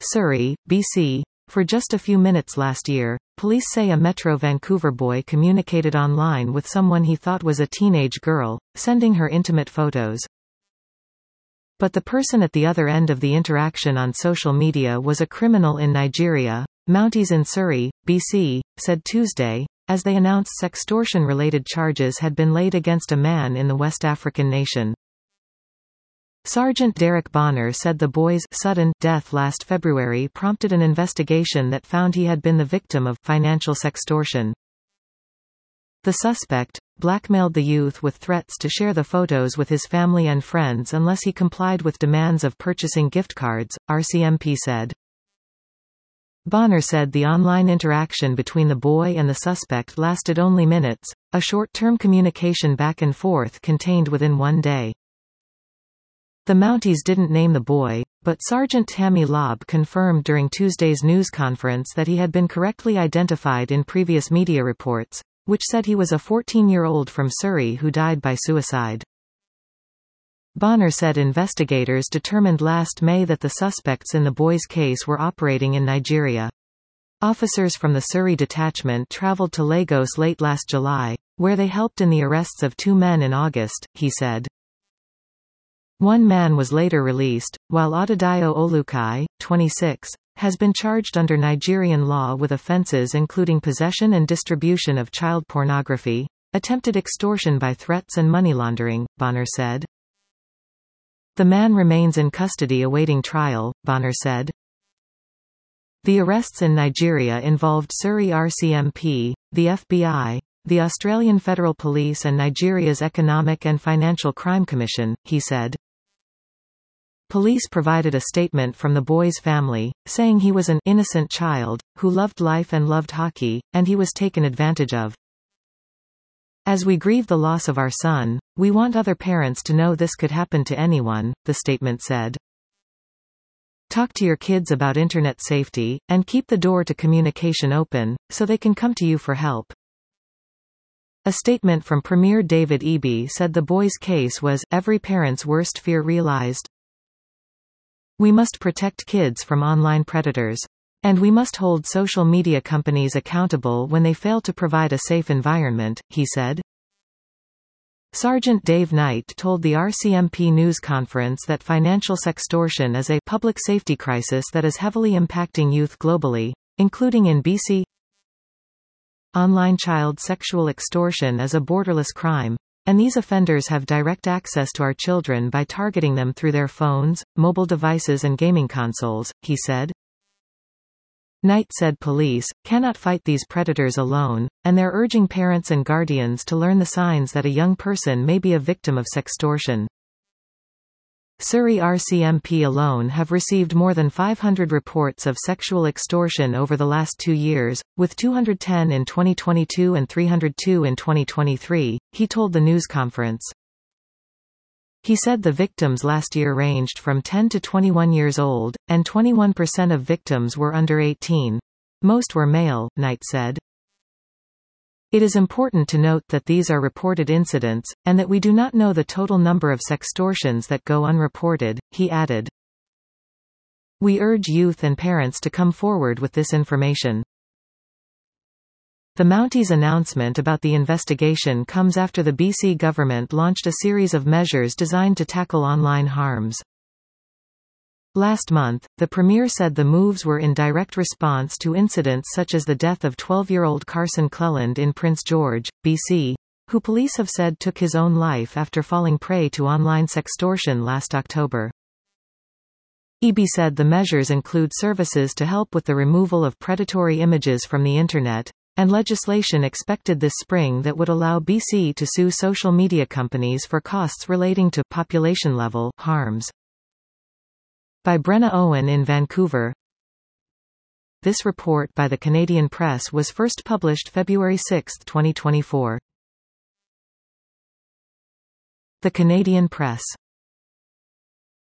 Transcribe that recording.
Surrey, BC. For just a few minutes last year, police say a Metro Vancouver boy communicated online with someone he thought was a teenage girl, sending her intimate photos. But the person at the other end of the interaction on social media was a criminal in Nigeria. Mounties in Surrey, BC, said Tuesday, as they announced sextortion-related charges had been laid against a man in the West African nation. Sergeant Derek Bonner said the boy's sudden death last February prompted an investigation that found he had been the victim of financial sextortion. The suspect blackmailed the youth with threats to share the photos with his family and friends unless he complied with demands of purchasing gift cards, RCMP said. Bonner said the online interaction between the boy and the suspect lasted only minutes, a short-term communication back and forth contained within one day. The Mounties didn't name the boy, but Sergeant Tammy Lobb confirmed during Tuesday's news conference that he had been correctly identified in previous media reports, which said he was a 14-year-old from Surrey who died by suicide. Bonner said investigators determined last May that the suspects in the boy's case were operating in Nigeria. Officers from the Surrey detachment travelled to Lagos late last July, where they helped in the arrests of two men in August, he said. One man was later released, while Adedayo Olukai, 26, has been charged under Nigerian law with offences including possession and distribution of child pornography, attempted extortion by threats and money laundering, Bonner said. The man remains in custody awaiting trial, Bonner said. The arrests in Nigeria involved Surrey RCMP, the FBI, the Australian Federal Police and Nigeria's Economic and Financial Crime Commission, he said. Police provided a statement from the boy's family, saying he was an innocent child, who loved life and loved hockey, and he was taken advantage of. As we grieve the loss of our son, we want other parents to know this could happen to anyone, the statement said. Talk to your kids about internet safety, and keep the door to communication open, so they can come to you for help. A statement from Premier David Eby said the boy's case was every parent's worst fear realized. We must protect kids from online predators. And we must hold social media companies accountable when they fail to provide a safe environment, he said. Sergeant Dave Knight told the RCMP news conference that financial sextortion is a public safety crisis that is heavily impacting youth globally, including in BC. Online child sexual extortion is a borderless crime, and these offenders have direct access to our children by targeting them through their phones, mobile devices and gaming consoles, he said. Knight said police cannot fight these predators alone, and they're urging parents and guardians to learn the signs that a young person may be a victim of sextortion. Surrey RCMP alone have received more than 500 reports of sexual extortion over the last 2 years, with 210 in 2022 and 302 in 2023, he told the news conference. He said the victims last year ranged from 10 to 21 years old, and 21% of victims were under 18. Most were male, Knight said. It is important to note that these are reported incidents, and that we do not know the total number of sextortions that go unreported, he added. We urge youth and parents to come forward with this information. The Mounties' announcement about the investigation comes after the BC government launched a series of measures designed to tackle online harms. Last month, the Premier said the moves were in direct response to incidents such as the death of 12-year-old Carson Cleland in Prince George, BC, who police have said took his own life after falling prey to online sextortion last October. Eby said the measures include services to help with the removal of predatory images from the Internet, and legislation expected this spring that would allow BC to sue social media companies for costs relating to population-level harms. By Brenna Owen in Vancouver. This report by the Canadian Press was first published February 6, 2024. The Canadian Press.